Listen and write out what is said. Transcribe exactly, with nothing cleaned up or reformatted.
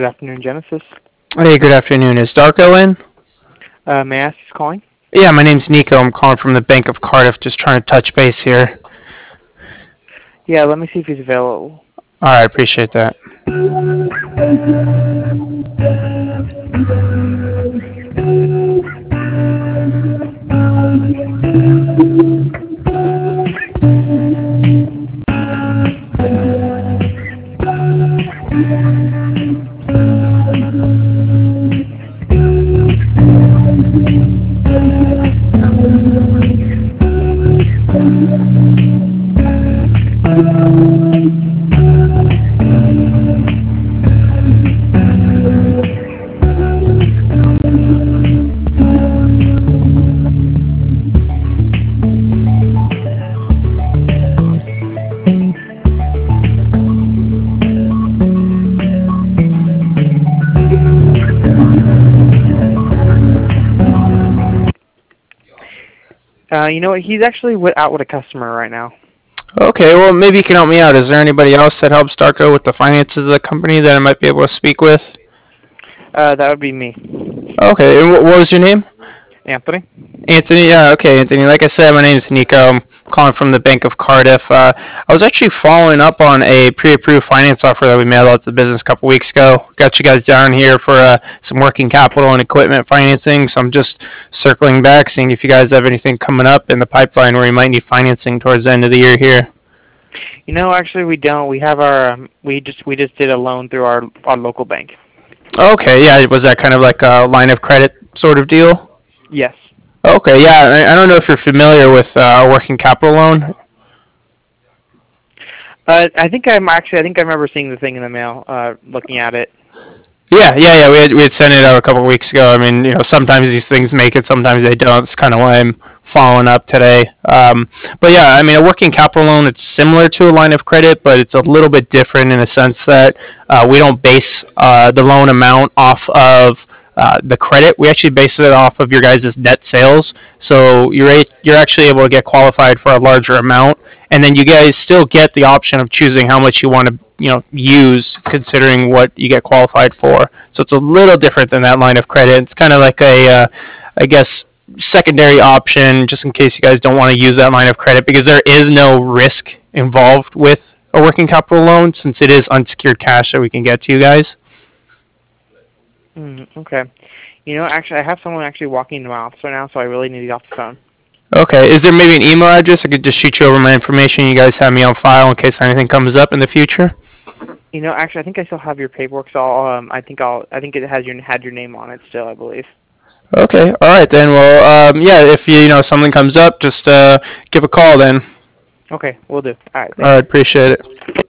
afternoon, Genesis. Hey, good afternoon. Is Darko in? Uh, may I ask who's calling? Yeah, my name's Nico. I'm calling from the Bank of Cardiff, just trying to touch base here. Yeah, let me see if he's available. All right, appreciate that. Uh, you know what? He's actually wi- out with a customer right now. Okay, well, maybe you can help me out. Is there anybody else that helps Darko with the finances of the company that I might be able to speak with? Uh, that would be me, Okay, and wh- what was your name? Anthony. Anthony, yeah, okay, Anthony. Like I said, my name is Nico. I'm calling from the Bank of Cardiff. Uh, I was actually following up on a pre-approved finance offer that we mailed out to the business a couple weeks ago. Got you guys down here for uh, some working capital and equipment financing, so I'm just circling back, seeing if you guys have anything coming up in the pipeline where you might need financing towards the end of the year here. You know, actually, we don't. We have our. Um, we just we just did a loan through our our local bank. Okay, yeah, was that kind of like a line of credit sort of deal? Yes. Okay, yeah, I, I don't know if you're familiar with uh, a working capital loan. Uh, I think I'm actually. I think I remember seeing the thing in the mail. Uh, looking at it. Yeah, yeah, yeah. We had we had sent it out a couple of weeks ago. I mean, you know, sometimes these things make it, sometimes they don't. It's kind of why I'm following up today. Um, but yeah, I mean, a working capital loan, it's similar to a line of credit, but it's a little bit different in the sense that uh, we don't base uh, the loan amount off of uh, the credit. We actually base it off of your guys' net sales. So you're a, you're actually able to get qualified for a larger amount, and then you guys still get the option of choosing how much you want to you know use considering what you get qualified for. So it's a little different than that line of credit. It's kind of like a uh, I guess secondary option just in case you guys don't want to use that line of credit because there is no risk involved with a working capital loan since it is unsecured cash that we can get to you guys. Mm, okay. You know, actually, I have someone actually walking into my office right now, so I really need to get off the phone. Okay, is there maybe an email address I could just shoot you over my information? You guys have me on file in case anything comes up in the future. You know, actually, I think I still have your paperwork, so I'll, um, I think I'll, I think it has your had your name on it still, I believe. Okay, all right then. Well, um, yeah, if you, you know something comes up, just uh, give a call then. Okay, we'll do. All right, All right, thanks. appreciate it.